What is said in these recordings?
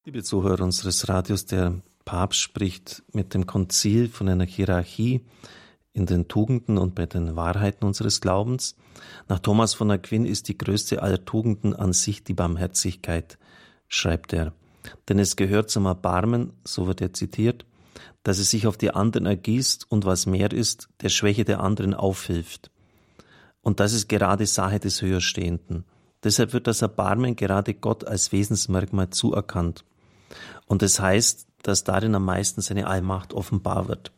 Liebe Zuhörer unseres Radios, der Papst spricht mit dem Konzil von einer Hierarchie in den Tugenden und bei den Wahrheiten unseres Glaubens. Nach Thomas von Aquin ist die größte aller Tugenden an sich die Barmherzigkeit, schreibt er. Denn es gehört zum Erbarmen, so wird er zitiert, dass es sich auf die anderen ergießt und was mehr ist, der Schwäche der anderen aufhilft. Und das ist gerade Sache des Höherstehenden. Deshalb wird das Erbarmen gerade Gott als Wesensmerkmal zuerkannt. Und das heißt, dass darin am meisten seine Allmacht offenbar wird.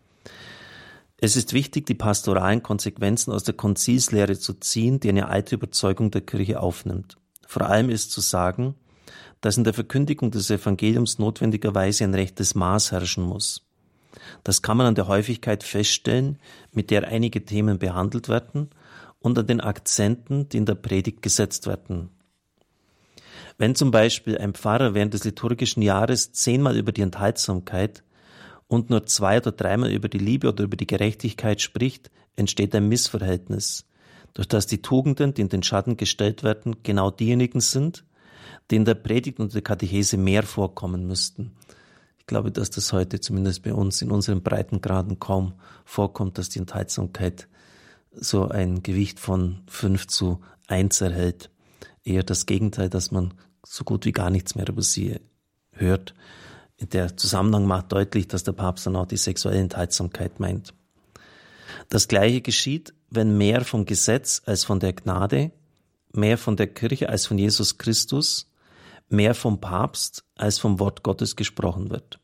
Es ist wichtig, die pastoralen Konsequenzen aus der Konzilslehre zu ziehen, die eine alte Überzeugung der Kirche aufnimmt. Vor allem ist zu sagen, dass in der Verkündigung des Evangeliums notwendigerweise ein rechtes Maß herrschen muss. Das kann man an der Häufigkeit feststellen, mit der einige Themen behandelt werden und an den Akzenten, die in der Predigt gesetzt werden. Wenn zum Beispiel ein Pfarrer während des liturgischen Jahres 10-mal über die Enthaltsamkeit und nur 2- oder 3-mal über die Liebe oder über die Gerechtigkeit spricht, entsteht ein Missverhältnis, durch das die Tugenden, die in den Schatten gestellt werden, genau diejenigen sind, die in der Predigt und der Katechese mehr vorkommen müssten. Ich glaube, dass das heute zumindest bei uns in unseren Breitengraden kaum vorkommt, dass die Enthaltsamkeit so ein Gewicht von 5:1 erhält. Eher das Gegenteil, dass man so gut wie gar nichts mehr über sie hört. Der Zusammenhang macht deutlich, dass der Papst dann auch die sexuelle Enthaltsamkeit meint. Das Gleiche geschieht, wenn mehr vom Gesetz als von der Gnade, mehr von der Kirche als von Jesus Christus, mehr vom Papst als vom Wort Gottes gesprochen wird.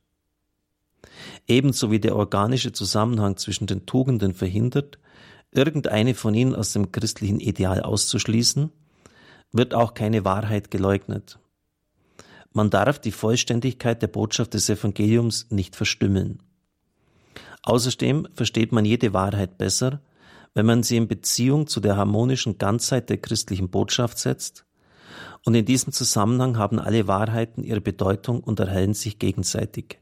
Ebenso wie der organische Zusammenhang zwischen den Tugenden verhindert, irgendeine von ihnen aus dem christlichen Ideal auszuschließen, wird auch keine Wahrheit geleugnet. Man darf die Vollständigkeit der Botschaft des Evangeliums nicht verstümmeln. Außerdem versteht man jede Wahrheit besser, wenn man sie in Beziehung zu der harmonischen Ganzheit der christlichen Botschaft setzt, und in diesem Zusammenhang haben alle Wahrheiten ihre Bedeutung und erhellen sich gegenseitig.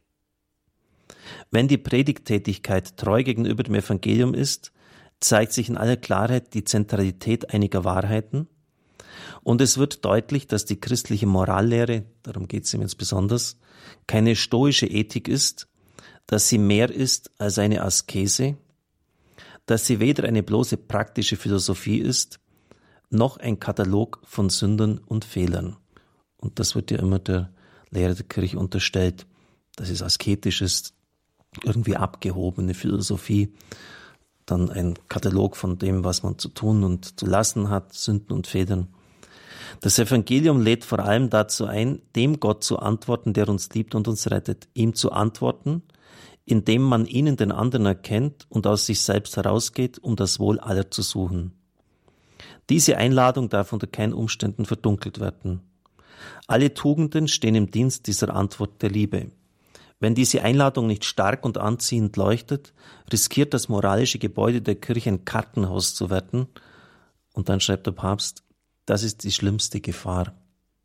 Wenn die Predigttätigkeit treu gegenüber dem Evangelium ist, zeigt sich in aller Klarheit die Zentralität einiger Wahrheiten, und es wird deutlich, dass die christliche Morallehre, darum geht es ihm jetzt besonders, keine stoische Ethik ist, dass sie mehr ist als eine Askese, dass sie weder eine bloße praktische Philosophie ist, noch ein Katalog von Sündern und Fehlern. Und das wird ja immer der Lehre der Kirche unterstellt, dass es asketisch ist, irgendwie abgehobene Philosophie, dann ein Katalog von dem, was man zu tun und zu lassen hat, Sünden und Fehlern. Das Evangelium lädt vor allem dazu ein, dem Gott zu antworten, der uns liebt und uns rettet, ihm zu antworten, indem man ihn in den anderen erkennt und aus sich selbst herausgeht, um das Wohl aller zu suchen. Diese Einladung darf unter keinen Umständen verdunkelt werden. Alle Tugenden stehen im Dienst dieser Antwort der Liebe. Wenn diese Einladung nicht stark und anziehend leuchtet, riskiert das moralische Gebäude der Kirche ein Kartenhaus zu werden. Und dann schreibt der Papst, das ist die schlimmste Gefahr.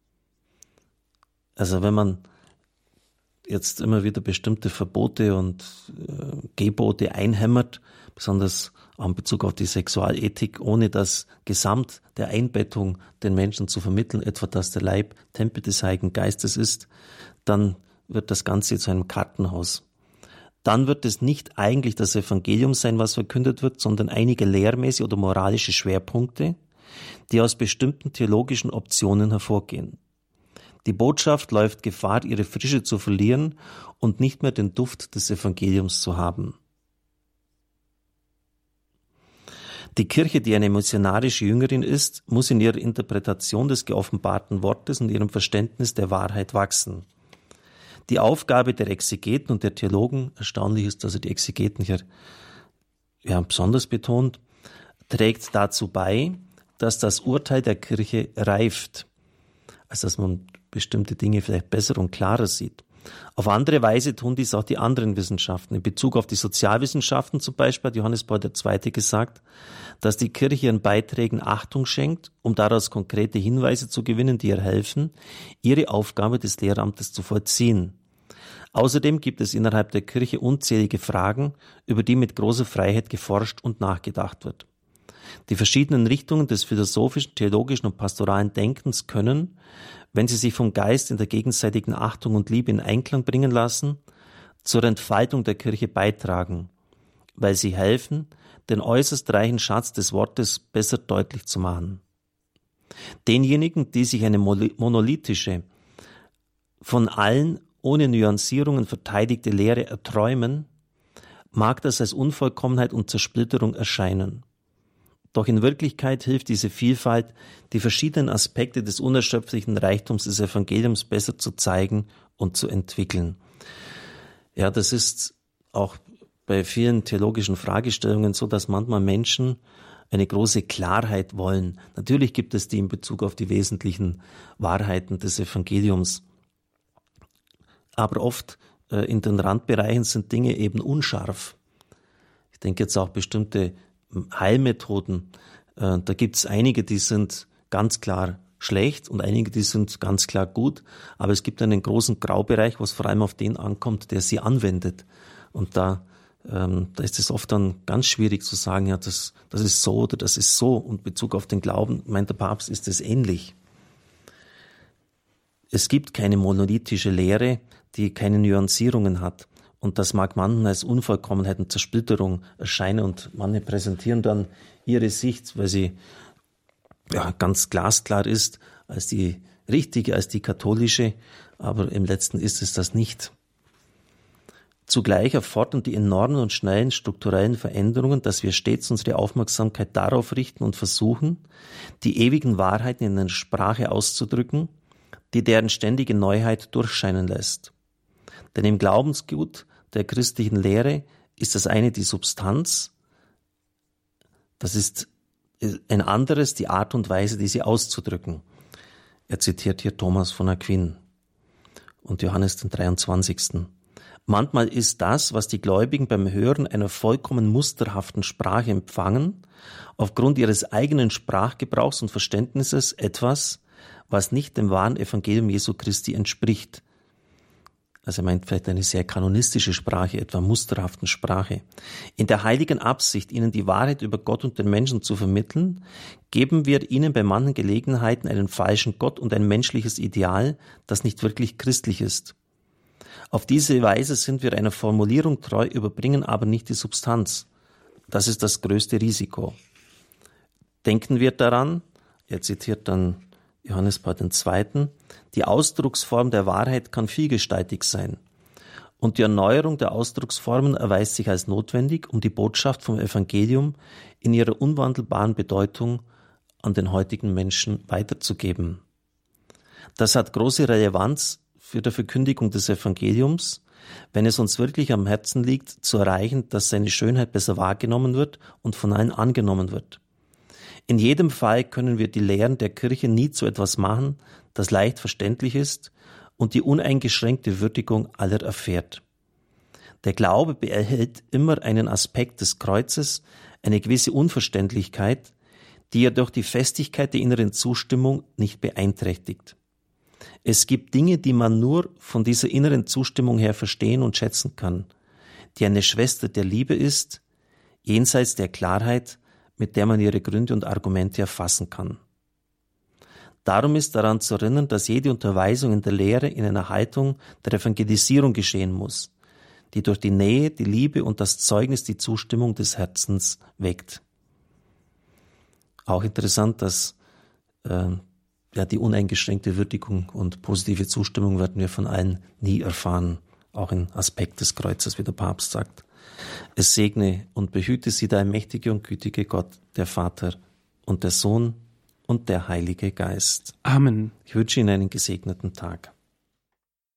Also wenn man jetzt immer wieder bestimmte Verbote und Gebote einhämmert, besonders auch in Bezug auf die Sexualethik, ohne das Gesamt der Einbettung den Menschen zu vermitteln, etwa dass der Leib Tempel des Heiligen Geistes ist, dann wird das Ganze zu einem Kartenhaus. Dann wird es nicht eigentlich das Evangelium sein, was verkündet wird, sondern einige lehrmäßige oder moralische Schwerpunkte, die aus bestimmten theologischen Optionen hervorgehen. Die Botschaft läuft Gefahr, ihre Frische zu verlieren und nicht mehr den Duft des Evangeliums zu haben. Die Kirche, die eine missionarische Jüngerin ist, muss in ihrer Interpretation des geoffenbarten Wortes und ihrem Verständnis der Wahrheit wachsen. Die Aufgabe der Exegeten und der Theologen, erstaunlich ist, dass er die Exegeten hier besonders betont, trägt dazu bei, dass das Urteil der Kirche reift, also dass man bestimmte Dinge vielleicht besser und klarer sieht. Auf andere Weise tun dies auch die anderen Wissenschaften. In Bezug auf die Sozialwissenschaften zum Beispiel hat Johannes Paul II. Gesagt, dass die Kirche ihren Beiträgen Achtung schenkt, um daraus konkrete Hinweise zu gewinnen, die ihr helfen, ihre Aufgabe des Lehramtes zu vollziehen. Außerdem gibt es innerhalb der Kirche unzählige Fragen, über die mit großer Freiheit geforscht und nachgedacht wird. Die verschiedenen Richtungen des philosophischen, theologischen und pastoralen Denkens können, wenn sie sich vom Geist in der gegenseitigen Achtung und Liebe in Einklang bringen lassen, zur Entfaltung der Kirche beitragen, weil sie helfen, den äußerst reichen Schatz des Wortes besser deutlich zu machen. Denjenigen, die sich eine monolithische, von allen ohne Nuancierungen verteidigte Lehre erträumen, mag das als Unvollkommenheit und Zersplitterung erscheinen. Doch in Wirklichkeit hilft diese Vielfalt, die verschiedenen Aspekte des unerschöpflichen Reichtums des Evangeliums besser zu zeigen und zu entwickeln. Ja, das ist auch bei vielen theologischen Fragestellungen so, dass manchmal Menschen eine große Klarheit wollen. Natürlich gibt es die in Bezug auf die wesentlichen Wahrheiten des Evangeliums. Aber oft in den Randbereichen sind Dinge eben unscharf. Ich denke jetzt auch bestimmte Heilmethoden. Da gibt es einige, die sind ganz klar schlecht und einige, die sind ganz klar gut. Aber es gibt einen großen Graubereich, wo es vor allem auf den ankommt, der sie anwendet. Und da ist es oft dann ganz schwierig zu sagen, ja, das ist so oder das ist so. Und in Bezug auf den Glauben, meint der Papst, ist es ähnlich. Es gibt keine monolithische Lehre, die keine Nuancierungen hat. Und das mag manchen als Unvollkommenheit und Zersplitterung erscheinen. Und manche präsentieren dann ihre Sicht, weil sie ganz glasklar ist, als die richtige, als die katholische. Aber im Letzten ist es das nicht. Zugleich erfordern die enormen und schnellen strukturellen Veränderungen, dass wir stets unsere Aufmerksamkeit darauf richten und versuchen, die ewigen Wahrheiten in einer Sprache auszudrücken, die deren ständige Neuheit durchscheinen lässt. Denn im Glaubensgut der christlichen Lehre ist das eine die Substanz, das ist ein anderes die Art und Weise, diese auszudrücken. Er zitiert hier Thomas von Aquin und Johannes den 23. Manchmal ist das, was die Gläubigen beim Hören einer vollkommen musterhaften Sprache empfangen, aufgrund ihres eigenen Sprachgebrauchs und Verständnisses etwas, was nicht dem wahren Evangelium Jesu Christi entspricht. Also er meint vielleicht eine sehr kanonistische Sprache, etwa musterhaften Sprache. In der heiligen Absicht, ihnen die Wahrheit über Gott und den Menschen zu vermitteln, geben wir ihnen bei manchen Gelegenheiten einen falschen Gott und ein menschliches Ideal, das nicht wirklich christlich ist. Auf diese Weise sind wir einer Formulierung treu, überbringen aber nicht die Substanz. Das ist das größte Risiko. Denken wir daran, er zitiert dann Johannes Paul II., die Ausdrucksform der Wahrheit kann vielgestaltig sein. Und die Erneuerung der Ausdrucksformen erweist sich als notwendig, um die Botschaft vom Evangelium in ihrer unwandelbaren Bedeutung an den heutigen Menschen weiterzugeben. Das hat große Relevanz für die Verkündigung des Evangeliums, wenn es uns wirklich am Herzen liegt, zu erreichen, dass seine Schönheit besser wahrgenommen wird und von allen angenommen wird. In jedem Fall können wir die Lehren der Kirche nie zu etwas machen, das leicht verständlich ist und die uneingeschränkte Würdigung aller erfährt. Der Glaube behält immer einen Aspekt des Kreuzes, eine gewisse Unverständlichkeit, die er durch die Festigkeit der inneren Zustimmung nicht beeinträchtigt. Es gibt Dinge, die man nur von dieser inneren Zustimmung her verstehen und schätzen kann, die eine Schwester der Liebe ist, jenseits der Klarheit, mit der man ihre Gründe und Argumente erfassen kann. Darum ist daran zu erinnern, dass jede Unterweisung in der Lehre in einer Haltung der Evangelisierung geschehen muss, die durch die Nähe, die Liebe und das Zeugnis die Zustimmung des Herzens weckt. Auch interessant, dass die uneingeschränkte Würdigung und positive Zustimmung werden wir von allen nie erfahren, auch ein Aspekt des Kreuzes, wie der Papst sagt. Es segne und behüte sie der allmächtige und gütige Gott, der Vater und der Sohn und der Heilige Geist. Amen. Ich wünsche Ihnen einen gesegneten Tag.